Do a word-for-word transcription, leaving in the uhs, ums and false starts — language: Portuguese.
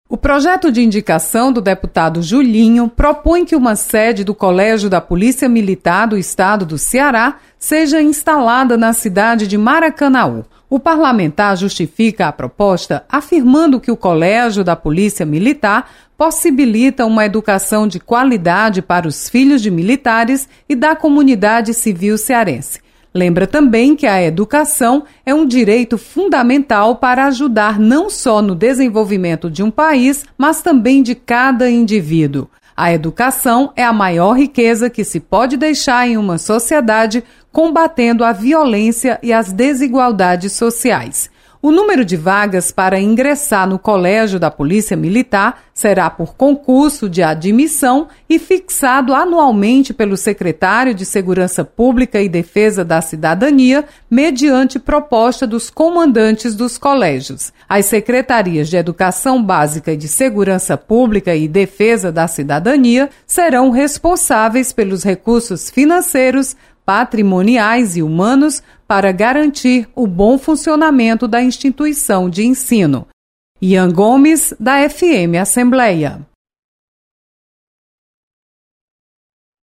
O projeto de indicação do deputado Julinho propõe que uma sede do Colégio da Polícia Militar do Estado do Ceará seja instalada na cidade de Maracanaú. O parlamentar justifica a proposta afirmando que o Colégio da Polícia Militar possibilita uma educação de qualidade para os filhos de militares e da comunidade civil cearense. Lembra também que a educação é um direito fundamental para ajudar não só no desenvolvimento de um país, mas também de cada indivíduo. A educação é a maior riqueza que se pode deixar em uma sociedade, combatendo a violência e as desigualdades sociais. O número de vagas para ingressar no Colégio da Polícia Militar será por concurso de admissão e fixado anualmente pelo secretário de Segurança Pública e Defesa da Cidadania, mediante proposta dos comandantes dos colégios. As secretarias de Educação Básica e de Segurança Pública e Defesa da Cidadania serão responsáveis pelos recursos financeiros, patrimoniais e humanos para garantir o bom funcionamento da instituição de ensino. Ian Gomes, da F M Assembleia.